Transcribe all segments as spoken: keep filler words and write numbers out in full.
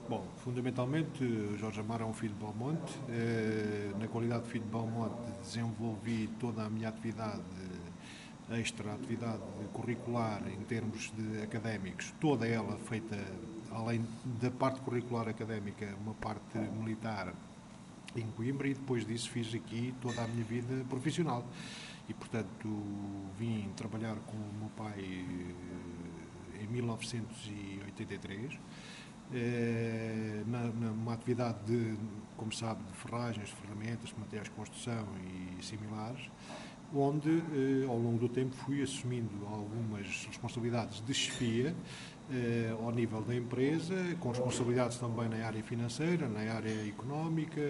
Bom, fundamentalmente, Jorge Amaro é um filho de Belmonte. Na qualidade de filho de Belmonte, desenvolvi toda a minha atividade extra, atividade curricular em termos de académicos, toda ela feita, além da parte curricular académica, uma parte militar em Coimbra, e depois disso fiz aqui toda a minha vida profissional. E, portanto, vim trabalhar com o meu pai em mil novecentos e oitenta e três, na, numa atividade de, como sabe, de ferragens, de ferramentas, de materiais de construção e similares, onde, ao longo do tempo, fui assumindo algumas responsabilidades de chefia ao nível da empresa, com responsabilidades também na área financeira, na área económica,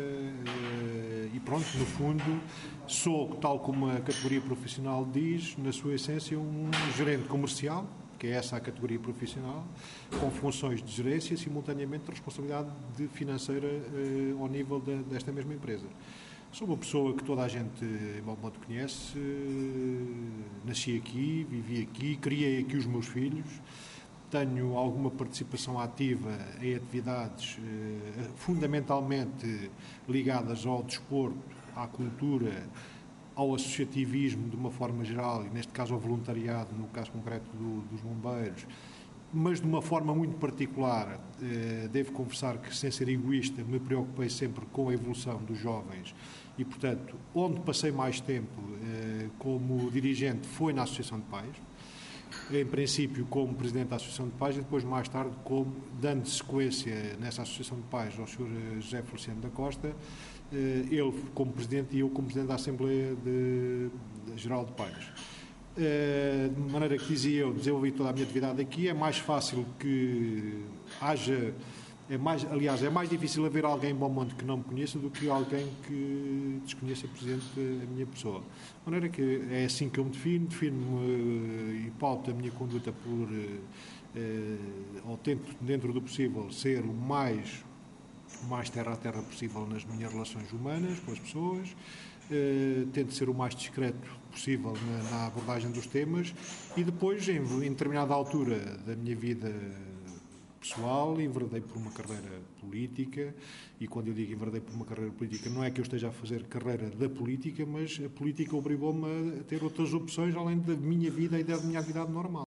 e pronto, no fundo, sou, tal como a categoria profissional diz, na sua essência, um gerente comercial, que é essa a categoria profissional, com funções de gerência e, simultaneamente, de responsabilidade de financeira eh, ao nível de, desta mesma empresa. Sou uma pessoa que toda a gente em Belmonte conhece, eh, nasci aqui, vivi aqui, criei aqui os meus filhos, tenho alguma participação ativa em atividades eh, fundamentalmente ligadas ao desporto, à cultura, ao associativismo de uma forma geral, e neste caso ao voluntariado, no caso concreto do, dos bombeiros, mas de uma forma muito particular, eh, devo confessar que, sem ser egoísta, me preocupei sempre com a evolução dos jovens e, portanto, onde passei mais tempo eh, como dirigente foi na Associação de Pais, em princípio como Presidente da Associação de Pais e depois mais tarde como, dando sequência nessa Associação de Pais ao senhor José Feliciano da Costa, ele como Presidente e eu como Presidente da Assembleia de, de Geral de Pais. De maneira que, dizia eu, desenvolvi toda a minha atividade aqui, é mais fácil que haja, é mais, aliás, é mais difícil haver alguém em Belmonte que não me conheça do que alguém que desconheça, por exemplo, a minha pessoa. De maneira que é assim que eu me defino, defino-me e pauto a minha conduta por, ou tento, dentro do possível, ser o mais o mais terra a terra possível nas minhas relações humanas com as pessoas, eh, tento ser o mais discreto possível na, na abordagem dos temas e depois, em, em determinada altura da minha vida pessoal, enverdei por uma carreira política, e quando eu digo enverdei por uma carreira política, não é que eu esteja a fazer carreira da política, mas a política obrigou-me a ter outras opções além da minha vida e da minha atividade normal.